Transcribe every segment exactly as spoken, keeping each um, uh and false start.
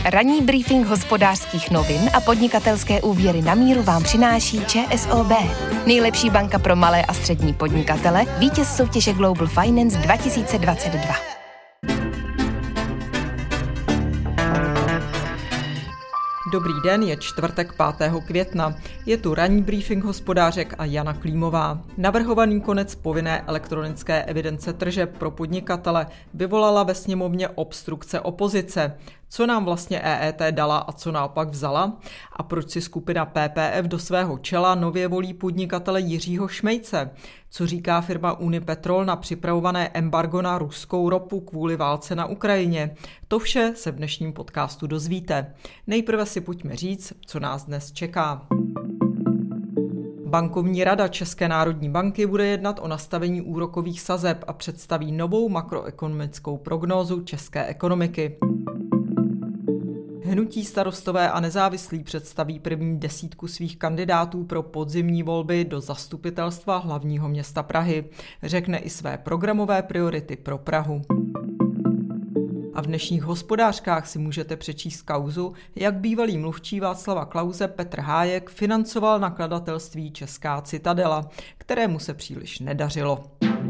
Ranní briefing hospodářských novin a podnikatelské úvěry na míru vám přináší ČSOB. Nejlepší banka pro malé a střední podnikatele, vítěz soutěže Global Finance dva tisíce dvacet dva. Dobrý den, je čtvrtek pátého května. Je tu ranní briefing hospodářek a Jana Klímová. Navrhovaný konec povinné elektronické evidence tržeb pro podnikatele vyvolala ve sněmovně obstrukce opozice. Co nám vlastně E E T dala a co naopak vzala? A proč si skupina P P F do svého čela nově volí podnikatele Jiřího Šmejce? Co říká firma Unipetrol na připravované embargo na ruskou ropu kvůli válce na Ukrajině? To vše se v dnešním podcastu dozvíte. Nejprve si pojďme říct, co nás dnes čeká. Bankovní rada České národní banky bude jednat o nastavení úrokových sazeb a představí novou makroekonomickou prognózu české ekonomiky. Hnutí Starostové a nezávislí představí první desítku svých kandidátů pro podzimní volby do zastupitelstva hlavního města Prahy. Řekne i své programové priority pro Prahu. A v dnešních hospodářkách si můžete přečíst kauzu, jak bývalý mluvčí Václava Klause Petr Hájek financoval nakladatelství Česká Citadela, kterému se příliš nedařilo.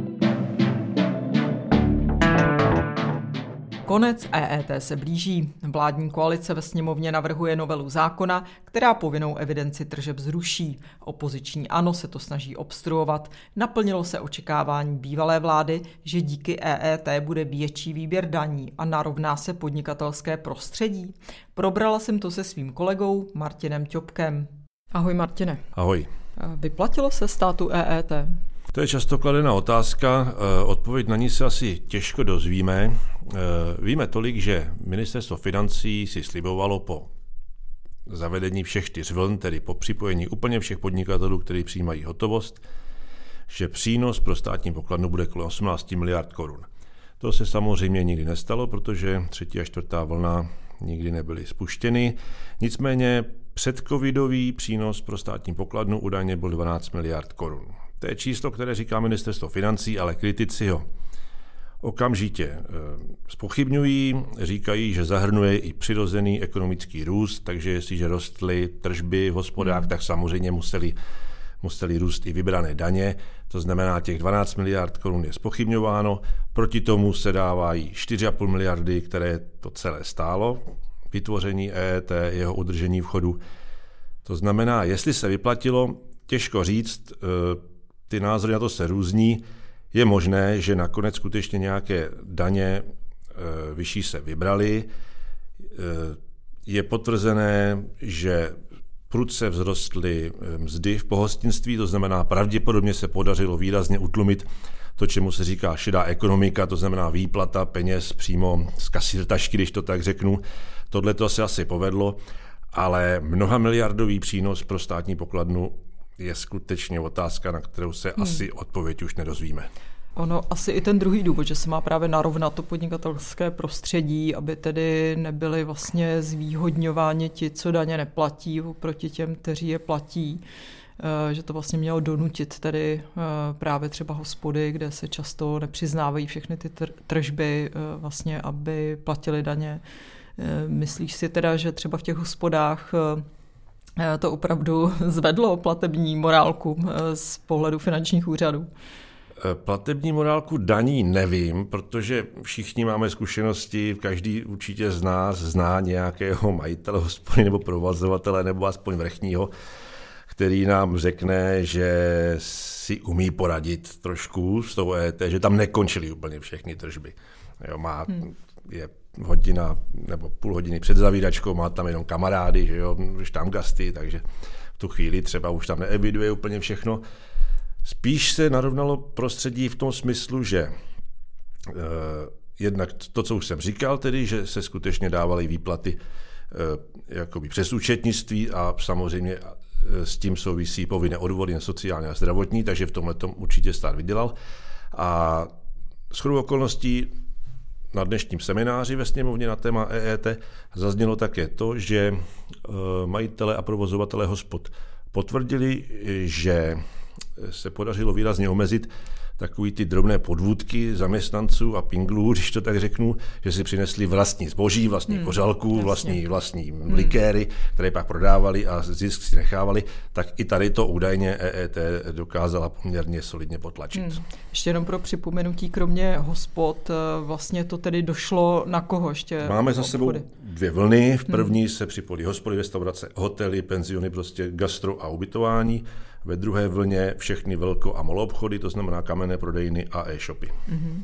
Konec E E T se blíží. Vládní koalice ve sněmovně navrhuje novelu zákona, která povinnou evidenci tržeb zruší. Opoziční ANO se to snaží obstruovat. Naplnilo se očekávání bývalé vlády, že díky E E T bude větší výběr daní a narovná se podnikatelské prostředí. Probrala jsem to se svým kolegou Martinem Ťopkem. Ahoj Martine. Ahoj. Vyplatilo se státu E E T? To je často kladená otázka, odpověď na ní se asi těžko dozvíme. Víme tolik, že ministerstvo financí si slibovalo po zavedení všech čtyř vln, tedy po připojení úplně všech podnikatelů, kteří přijímají hotovost, že přínos pro státní pokladnu bude kolem osmnáct miliard korun. To se samozřejmě nikdy nestalo, protože třetí a čtvrtá vlna nikdy nebyly spuštěny. Nicméně předcovidový přínos pro státní pokladnu údajně byl dvanáct miliard korun. To je číslo, které říká ministerstvo financí, ale kritici ho okamžitě zpochybňují, říkají, že zahrnuje i přirozený ekonomický růst, takže jestliže rostly tržby v hospodách, hmm. tak samozřejmě museli, museli růst i vybrané daně. To znamená, těch dvanáct miliard korun je zpochybňováno, proti tomu se dávají čtyři a půl miliardy, které to celé stálo, vytvoření E E T, jeho udržení v chodu. To znamená, jestli se vyplatilo, těžko říct, ty názory na to se různí. Je možné, že nakonec skutečně nějaké daně vyšší se vybraly. Je potvrzené, že prudce vzrostly mzdy v pohostinství, to znamená, pravděpodobně se podařilo výrazně utlumit to, čemu se říká šedá ekonomika, to znamená výplata peněz přímo z kasírtašky, když to tak řeknu. Tohle to se asi povedlo, ale mnohamiliardový přínos pro státní pokladnu je skutečně otázka, na kterou se hmm. asi odpověď už nedozvíme. Ono asi i ten druhý důvod, že se má právě narovnat to podnikatelské prostředí, aby tedy nebyli vlastně zvýhodňováni ti, co daně neplatí, oproti těm, kteří je platí. Že to vlastně mělo donutit tedy právě třeba hospody, kde se často nepřiznávají všechny ty tržby, vlastně, aby platili daně. Myslíš si teda, že třeba v těch hospodách to opravdu zvedlo platební morálku z pohledu finančních úřadů? Platební morálku daní nevím, protože všichni máme zkušenosti, každý určitě z nás zná nějakého majitele hospody nebo provozovatele nebo aspoň vrchního, který nám řekne, že si umí poradit trošku s tou E E T, že tam nekončily úplně všechny tržby. Jo, má, hmm. je hodina nebo půl hodiny před zavíračkou, má tam jenom kamarády, že jo, štamgasty, takže v tu chvíli třeba už tam neeviduje úplně všechno. Spíš se narovnalo prostředí v tom smyslu, že eh, jednak to, co už jsem říkal, tedy, že se skutečně dávaly výplaty eh, jakoby přes účetnictví a samozřejmě eh, s tím souvisí povinné odvody na sociální a zdravotní, takže v tomhle tom určitě stát vydělal. A shodou okolností na dnešním semináři ve sněmovně na téma E E T zaznělo také to, že majitele a provozovatele hospod potvrdili, že se podařilo výrazně omezit takový ty drobné podvůdky zaměstnanců a pinglů, když to tak řeknu, že si přinesli vlastní zboží, vlastní hmm, kořalku, vlastní, vlastní hmm. likéry, které pak prodávali a zisk si nechávali, tak i tady to údajně E E T dokázala poměrně solidně potlačit. Hmm. Ještě jenom pro připomenutí, kromě hospod, vlastně to tedy došlo na koho ještě? Máme za sebou dvě vlny. V první hmm. se připojily hospody, restaurace, hotely, penziony, prostě gastro a ubytování. Ve druhé vlně všechny velko- a maloobchody, to znamená kamenné prodejny a e-shopy. Mm-hmm.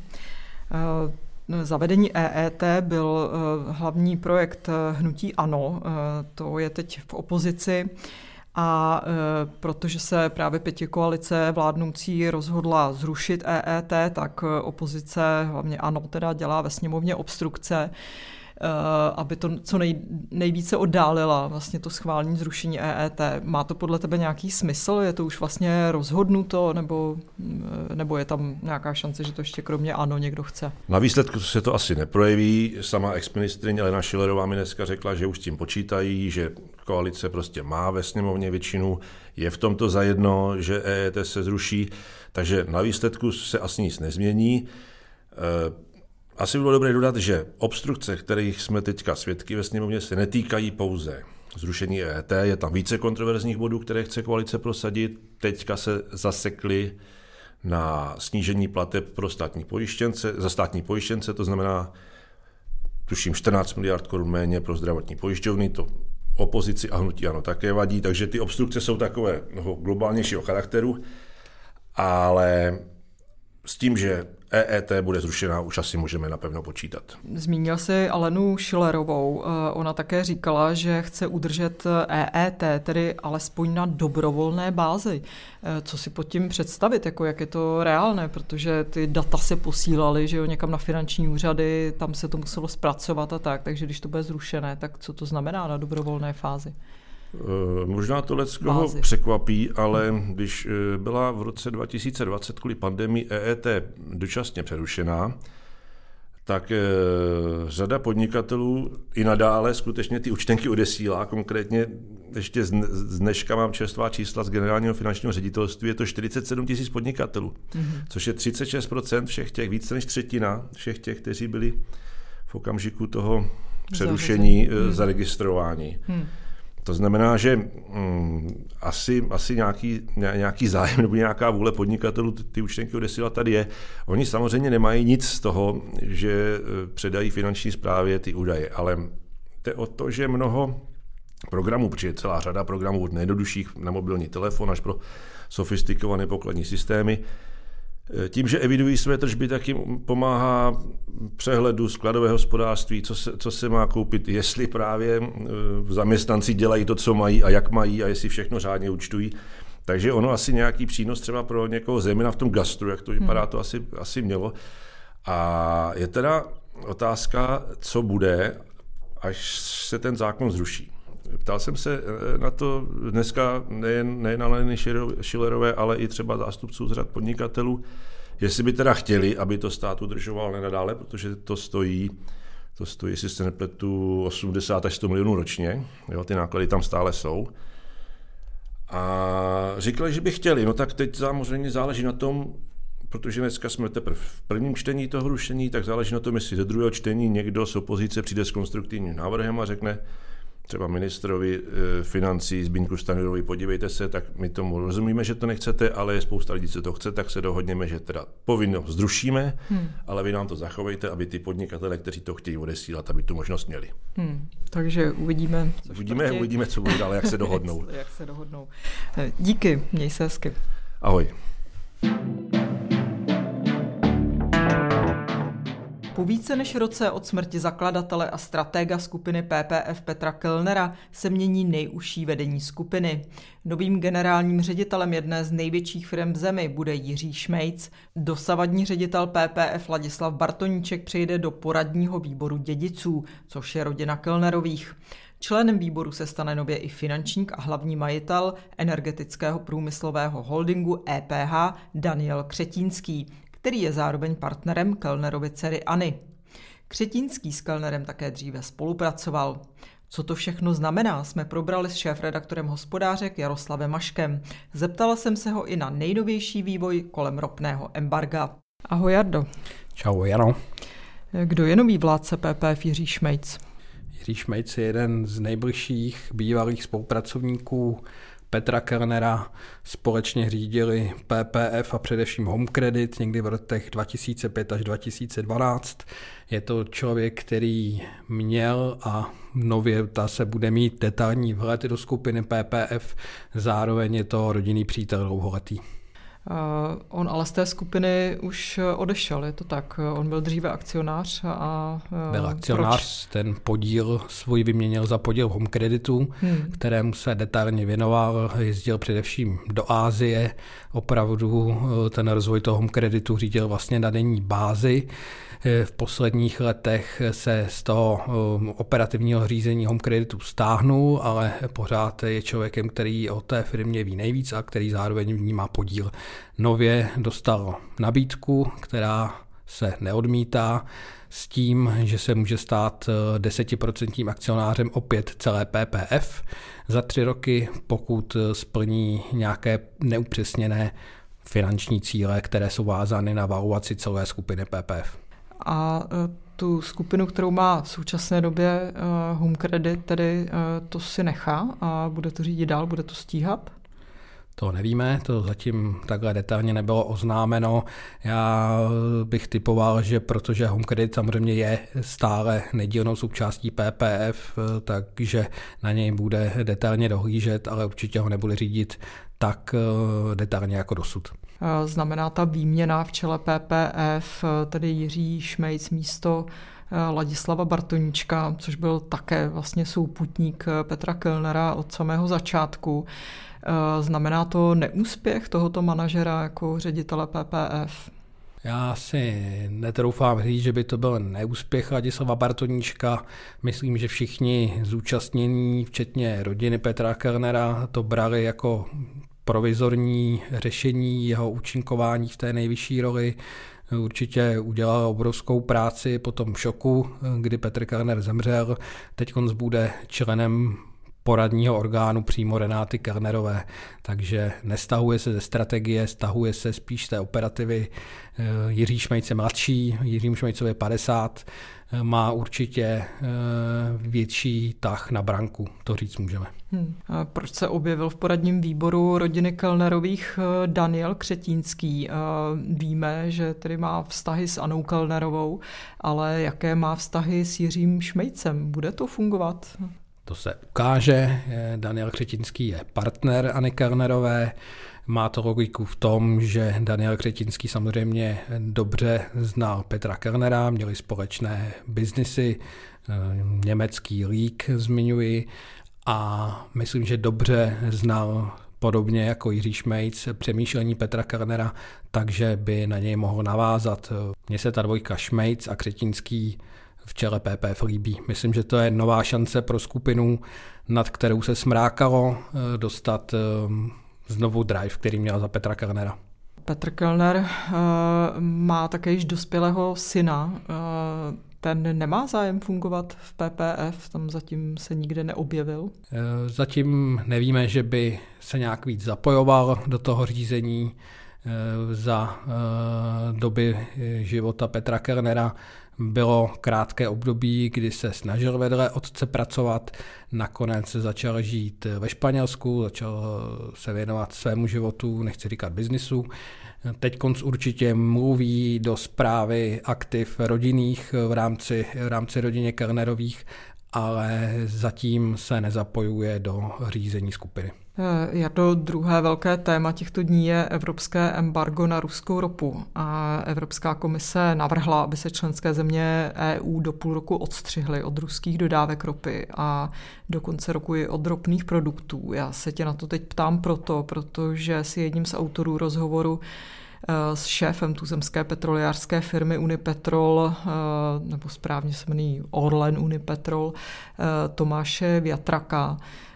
Zavedení E E T byl hlavní projekt hnutí ANO, to je teď v opozici a protože se právě pětikoalice vládnoucí rozhodla zrušit E E T, tak opozice, hlavně ANO, teda dělá ve sněmovně obstrukce, aby to co nej, nejvíce oddálila vlastně to schválení zrušení E E T. Má to podle tebe nějaký smysl? Je to už vlastně rozhodnuto, nebo, nebo je tam nějaká šance, že to ještě kromě ANO někdo chce? Na výsledku se to asi neprojeví. Sama exministryně Alena Schillerová mi dneska řekla, že už s tím počítají, že koalice prostě má ve sněmovně většinu, je v tomto zajedno, že E E T se zruší, takže na výsledku se asi nic nezmění. Asi bylo dobré dodat, že obstrukce, kterých jsme teďka svědky ve sněmovně, se netýkají pouze zrušení E E T. Je tam více kontroverzních bodů, které chce koalice prosadit. Teďka se zasekly na snížení plateb pro státní pojištěnce, za státní pojištěnce, to znamená, tuším, čtrnáct miliard korun méně pro zdravotní pojišťovny. To opozici a hnutí ANO také vadí, takže ty obstrukce jsou takové globálnějšího charakteru, ale s tím, že E E T bude zrušená, už asi můžeme napevno počítat. Zmínil jsi Alenu Schillerovou. Ona také říkala, že chce udržet E E T, tedy alespoň na dobrovolné bázi. Co si pod tím představit, jako jak je to reálné, protože ty data se posílaly, že jo, někam na finanční úřady, tam se to muselo zpracovat a tak, takže když to bude zrušené, tak co to znamená na dobrovolné fázi? Možná to leckoho překvapí, ale když byla v roce dva tisíce dvacet kvůli pandemii E E T dočasně přerušená, tak řada podnikatelů i nadále skutečně ty účtenky odesílá. Konkrétně ještě z dneška mám čerstvá čísla z generálního finančního ředitelství, je to čtyřicet sedm tisíc podnikatelů, mm-hmm. což je třicet šest procent všech těch, více než třetina všech těch, kteří byli v okamžiku toho přerušení mm. zaregistrováni. Mm. To znamená, že mm, asi, asi nějaký, nějaký zájem nebo nějaká vůle podnikatelů ty, ty účtenky odesílat tady je. Oni samozřejmě nemají nic z toho, že předají finanční správě ty údaje, ale jde o to, že mnoho programů, protože je celá řada programů od nejjednodušších na mobilní telefon až pro sofistikované pokladní systémy, tím, že evidují své tržby, tak jim pomáhá přehledu skladového hospodářství, co se, co se má koupit, jestli právě zaměstnanci dělají to, co mají a jak mají a jestli všechno řádně účtují. Takže ono asi nějaký přínos třeba pro někoho, zejména v tom gastru, jak to vypadá, to asi, asi mělo. A je teda otázka, co bude, až se ten zákon zruší. Ptal jsem se na to dneska nejen, nejen na Aleny Schillerové, ale i třeba zástupců z řad podnikatelů, jestli by teda chtěli, aby to stát udržoval nenadále, protože to stojí, to stojí, jestli se nepletu, osmdesát až sto milionů ročně, jo, ty náklady tam stále jsou. A říkali, že by chtěli, no tak teď samozřejmě záleží na tom, protože dneska jsme teprve v prvním čtení toho rušení, tak záleží na tom, jestli do druhého čtení někdo z opozice přijde s konstruktivním návrhem a řekne, třeba ministrovi financí Zbyňku Stanjurovi, podívejte se, tak my tomu rozumíme, že to nechcete, ale je spousta lidí, co to chce, tak se dohodněme, že teda povinnost zrušíme, hmm. ale vy nám to zachovejte, aby ty podnikatele, kteří to chtějí odesílat, aby tu možnost měli. Hmm. Takže uvidíme. Uvidíme, uvidíme, co bude dále, jak se dohodnou. jak se dohodnou. Díky, měj se hezky. Ahoj. Po více než roce od smrti zakladatele a stratega skupiny P P F Petra Kellnera se mění nejužší vedení skupiny. Novým generálním ředitelem jedné z největších firm v zemi bude Jiří Šmejc. Dosavadní ředitel P P F Ladislav Bartoníček přejde do poradního výboru dědiců, což je rodina Kellnerových. Členem výboru se stane nově i finančník a hlavní majitel energetického průmyslového holdingu E P H Daniel Křetínský, který je zároveň partnerem Kellnerovy dcery Anny. Křetínský s Kellnerem také dříve spolupracoval. Co to všechno znamená, jsme probrali s šéfredaktorem Hospodářek Jaroslavem Maškem. Zeptala jsem se ho i na nejnovější vývoj kolem ropného embarga. Ahoj Jardo. Čau Jano. Kdo je nový vládce P P F Jiří Šmejc? Jiří Šmejc je jeden z nejbližších bývalých spolupracovníků Petra Kellnera. Společně řídili P P F a především Home Credit někdy v letech dva tisíce pět až dva tisíce dvanáct. Je to člověk, který měl a nově ta se bude mít detailní vhled do skupiny P P F, zároveň je to rodinný přítel dlouholetý. Uh, on ale z té skupiny už odešel, je to tak? On byl dříve akcionář a... Uh, byl akcionář, proč? Ten podíl svůj vyměnil za podíl Home Creditu, hmm. kterému se detailně věnoval, jezdil především do Asie, opravdu ten rozvoj toho Home Creditu řídil vlastně na denní bázi. V posledních letech se z toho operativního řízení Home Creditu stáhnul, ale pořád je člověkem, který o té firmě ví nejvíc a který zároveň v ní má podíl. Nově dostal nabídku, která se neodmítá, s tím, že se může stát desetiprocentním akcionářem opět celé P P F za tři roky, pokud splní nějaké neupřesněné finanční cíle, které jsou vázány na valuaci celé skupiny P P F. A tu skupinu, kterou má v současné době Home Credit, tedy to si nechá a bude to řídit dál, bude to stíhat? To nevíme, to zatím takhle detailně nebylo oznámeno. Já bych typoval, že protože Home Credit samozřejmě je stále nedílnou součástí P P F, takže na něj bude detailně dohlížet, ale určitě ho nebude řídit tak detailně jako dosud. Znamená ta výměna v čele P P F, tedy Jiří Šmejc místo Ladislava Bartoníčka, což byl také vlastně souputník Petra Kellnera od samého začátku. Znamená to neúspěch tohoto manažera jako ředitele P P F? Já si netroufám říct, že by to byl neúspěch Ladislava Bartoníčka. Myslím, že všichni zúčastnění, včetně rodiny Petra Kellnera, to brali jako provizorní řešení jeho účinkování v té nejvyšší roli. Určitě udělal obrovskou práci po tom šoku, kdy Petr Kellner zemřel. Teď on bude členem poradního orgánu přímo Renáty Kellnerové, takže nestahuje se ze strategie, stahuje se spíš z té operativy. Jiří Šmejc je mladší, Jiří Šmejcovi je padesát, má určitě větší tah na branku, to říct můžeme. Hmm. A proč se objevil v poradním výboru rodiny Kellnerových Daniel Křetínský? Víme, že tedy má vztahy s Annou Kellnerovou, ale jaké má vztahy s Jiřím Šmejcem? Bude to fungovat? To se ukáže. Daniel Křetínský je partner Anny Kellnerové. Má to logiku v tom, že Daniel Křetínský samozřejmě dobře znal Petra Kellnera, měli společné biznisy, německý lík zmiňuji, a myslím, že dobře znal podobně jako Jiří Šmejc přemýšlení Petra Kellnera, takže by na něj mohl navázat. Mně se ta dvojka Šmejc a Křetínský v čele P P F líbí. Myslím, že to je nová šance pro skupinu, nad kterou se smrákalo, dostat znovu drive, který měl za Petra Kellnera. Petr Kellner uh, má také již dospělého syna. Uh, ten nemá zájem fungovat v P P F, tam zatím se nikde neobjevil? Zatím nevíme, že by se nějak víc zapojoval do toho řízení. Za doby života Petra Kellnera bylo krátké období, kdy se snažil vedle otce pracovat, nakonec začal žít ve Španělsku, začal se věnovat svému životu, nechci říkat biznisu. Teď konc určitě mluví do správy aktiv rodinných v rámci, v rámci rodině Kellnerových, ale zatím se nezapojuje do řízení skupiny. Jardo, druhé velké téma těchto dní je evropské embargo na ruskou ropu. A Evropská komise navrhla, aby se členské země E U do půl roku odstřihly od ruských dodávek ropy a do konce roku i od ropných produktů. Já se tě na to teď ptám proto, protože si jedním z autorů rozhovoru s šéfem tuzemské petroliářské firmy Unipetrol, nebo správně se jmenují Orlen Unipetrol, Tomáše Vjatraka,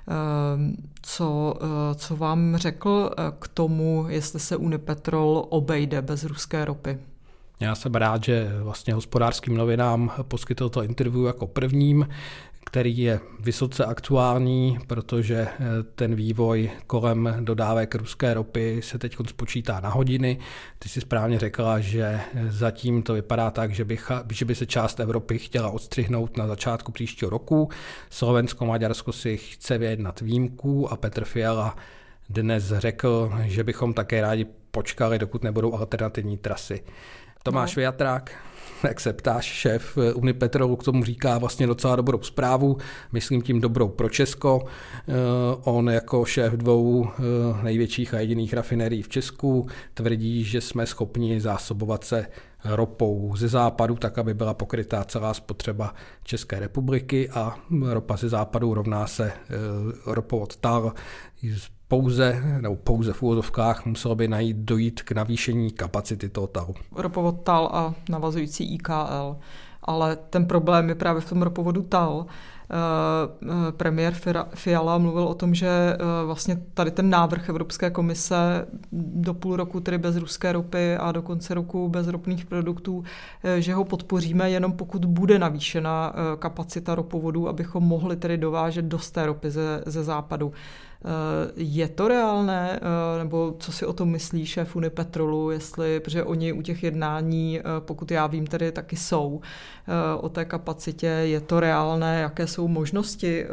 co, co vám řekl k tomu, jestli se Unipetrol obejde bez ruské ropy? Já jsem rád, že vlastně Hospodářským novinám poskytl to interview jako prvním, který je vysoce aktuální, protože ten vývoj kolem dodávek ruské ropy se teď spočítá na hodiny. Ty si správně řekla, že zatím to vypadá tak, že by, že by se část Evropy chtěla odstřihnout na začátku příštího roku. Slovensko, Maďarsko si chce vyjednat výjimku a Petr Fiala dnes řekl, že bychom také rádi počkali, dokud nebudou alternativní trasy. Tomáš no. Viatrák, jak se ptáš, šéf Unipetrolu k tomu říká vlastně docela dobrou zprávu, myslím tím dobrou pro Česko. On jako šéf dvou největších a jediných rafinerií v Česku tvrdí, že jsme schopni zásobovat se ropou ze západu, tak aby byla pokrytá celá spotřeba České republiky, a ropa ze západu rovná se ropovod TAL. Pouze, nebo pouze v úvozovkách muselo by najít dojít k navýšení kapacity toho TALu. Ropovod TAL a navazující I K L. Ale ten problém je právě v tom ropovodu TAL. Premiér Fiala mluvil o tom, že vlastně tady ten návrh Evropské komise do půl roku tedy bez ruské ropy a do konce roku bez ropných produktů, že ho podpoříme jenom pokud bude navýšena kapacita ropovodů, abychom mohli tedy dovážet dost té ropy ze, ze západu. Je to reálné, nebo co si o tom myslí šéf Unipetrolu, jestli, protože oni u těch jednání, pokud já vím, tedy taky jsou o té kapacitě, je to reálné, jaké jsou možnosti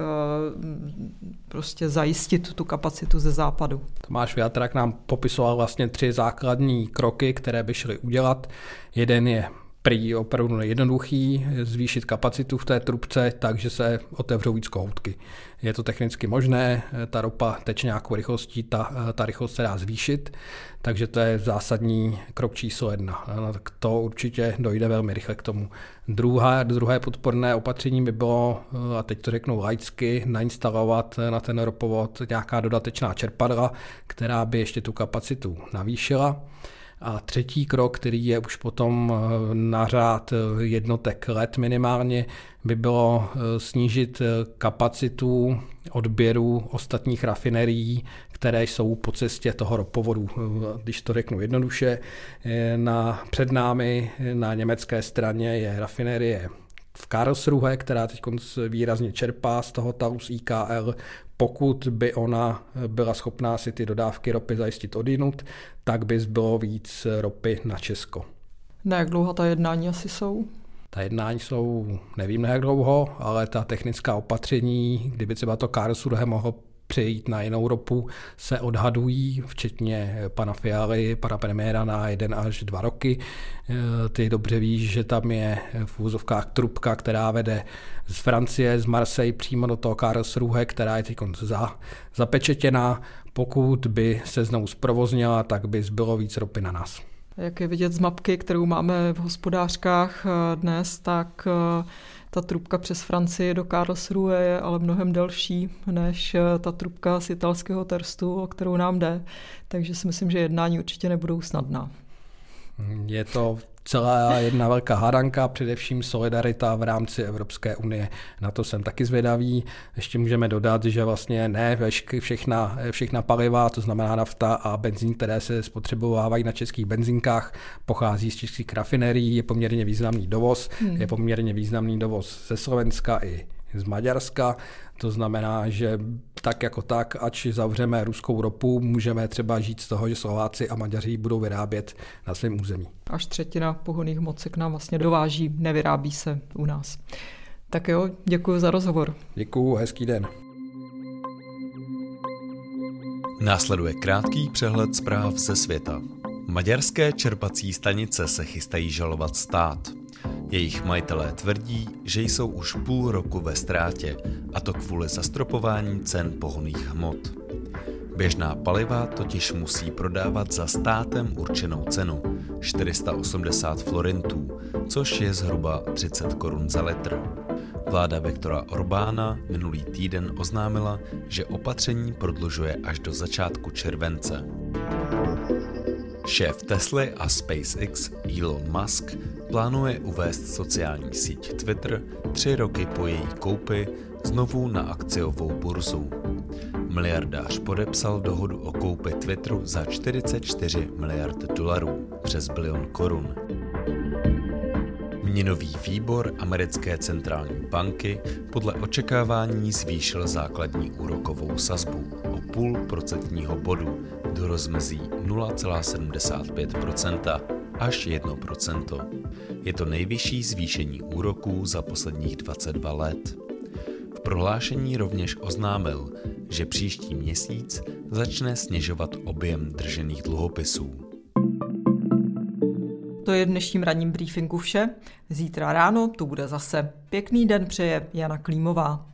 prostě zajistit tu kapacitu ze západu? Tomáš Viatrák nám popisoval vlastně tři základní kroky, které by šly udělat. Jeden je prý opravdu jednoduchý, zvýšit kapacitu v té trubce, takže se otevřou víc kohoutky. Je to technicky možné, ta ropa teče nějakou rychlostí, ta, ta rychlost se dá zvýšit, takže to je zásadní krok číslo jedna. Tak to určitě dojde velmi rychle k tomu. Druhé, druhé podporné opatření by bylo, a teď to řeknu laicky, nainstalovat na ten ropovod nějaká dodatečná čerpadla, která by ještě tu kapacitu navýšila. A třetí krok, který je už potom na řád jednotek let minimálně, by bylo snížit kapacitu odběru ostatních rafinerií, které jsou po cestě toho ropovodu. Když to řeknu jednoduše, na, před námi na německé straně je rafinerie v Karlsruhe, která teď výrazně čerpá z toho TALu z I K L. Pokud by ona byla schopná si ty dodávky ropy zajistit odjinud, tak by zbylo víc ropy na Česko. Na jak dlouho ta jednání asi jsou? Ta jednání jsou, nevím na jak dlouho, ale ta technická opatření, kdyby třeba to Karlsruhe mohlo přejít na jinou ropu, se odhadují, včetně pana Fialy, pana premiéra, na jeden až dva roky. Ty dobře víš, že tam je v úzovkách trubka, která vede z Francie, z Marseille přímo do toho Karlsruhe, která je teď za, zapečetěná. Pokud by se znovu zprovoznila, tak by zbylo víc ropy na nás. Jak je vidět z mapky, kterou máme v Hospodářkách dnes, tak ta trubka přes Francii do Karlsruhe je ale mnohem delší než ta trubka z italského Terstu, o kterou nám jde. Takže si myslím, že jednání určitě nebudou snadná. Je to celá jedna velká hádanka, především solidarita v rámci Evropské unie. Na to jsem taky zvědavý. Ještě můžeme dodat, že vlastně ne všechna, všechna paliva, to znamená nafta a benzín, které se spotřebovávají na českých benzínkách, pochází z českých rafinerií, je poměrně významný dovoz, hmm. je poměrně významný dovoz ze Slovenska i z Maďarska. To znamená, že tak jako tak, ač zavřeme ruskou ropu, můžeme třeba žít z toho, že Slováci a Maďaři budou vyrábět na svém území. Až třetina pohonných hmot se k nám vlastně dováží, nevyrábí se u nás. Tak jo, děkuji za rozhovor. Děkuji, hezký den. Následuje krátký přehled zpráv ze světa. Maďarské čerpací stanice se chystají žalovat stát. Jejich majitelé tvrdí, že jsou už půl roku ve ztrátě, a to kvůli zastropování cen pohonných hmot. Běžná paliva totiž musí prodávat za státem určenou cenu čtyři sta osmdesát florintů, což je zhruba třicet korun za litr. Vláda Viktora Orbána minulý týden oznámila, že opatření prodlužuje až do začátku července. Šéf Tesly a SpaceX Elon Musk plánuje uvést sociální síť Twitter tři roky po její koupi znovu na akciovou burzu. Miliardář podepsal dohodu o koupi Twitteru za čtyřicet čtyři miliard dolarů, přes bilion korun. Měnový výbor americké centrální banky podle očekávání zvýšil základní úrokovou sazbu o půl procentního bodu do rozmezí nula celá sedmdesát pět procenta až jedno procento. Je to nejvyšší zvýšení úroků za posledních dvacet dva let. V prohlášení rovněž oznámil, že příští měsíc začne snižovat objem držených dluhopisů. To je v dnešním ranním briefingu vše. Zítra ráno tu bude zase. Pěkný den přeje Jana Klímová.